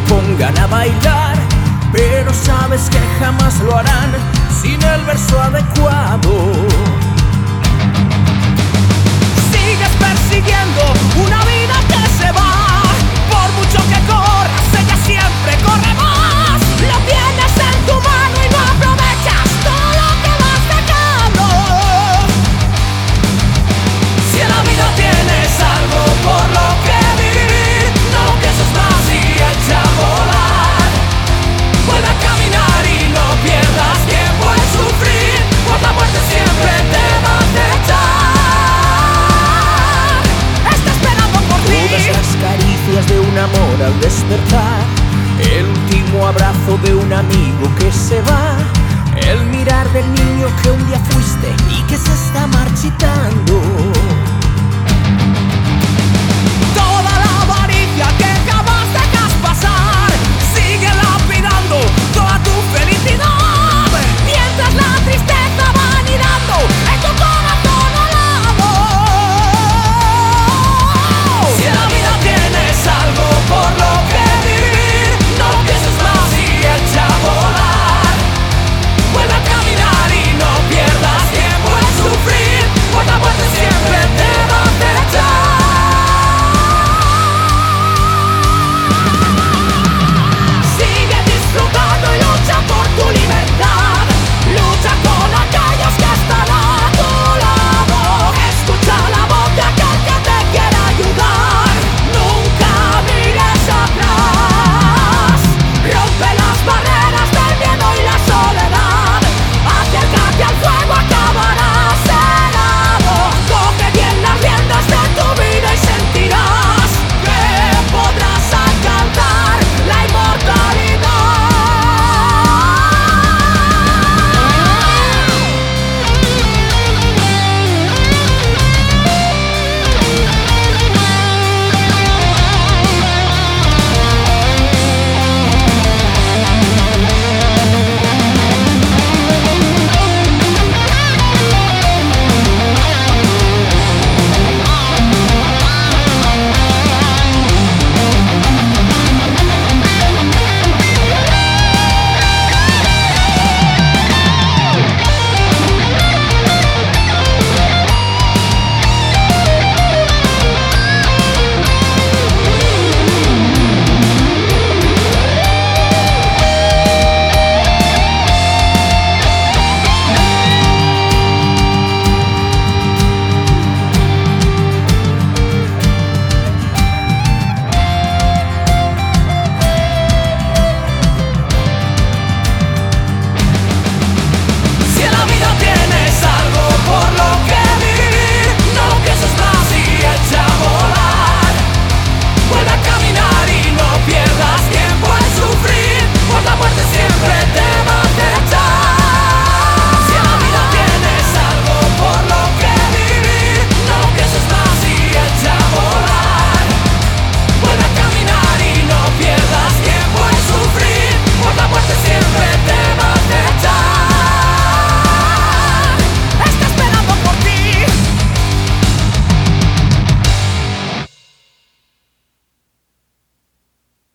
pongan a bailar, pero sabes que jamás lo harán sin el verso adecuado. Sigues persiguiendo una vida que se va, por mucho que corras, ella siempre corre más. Lo tienes en tu mano y no aprovechas todo lo que vas sacando. Si en la vida tienes algo por lo que vivir, no lo pienses más y echa a volar. Vuelve a caminar y no pierdas tiempo en sufrir, pues la muerte siempre te va a acechar. Está esperando por ti. Todas las caricias de un amor al despertar, el último abrazo de un amigo que se va, el mirar del niño que un día fuiste y que se está marchitando.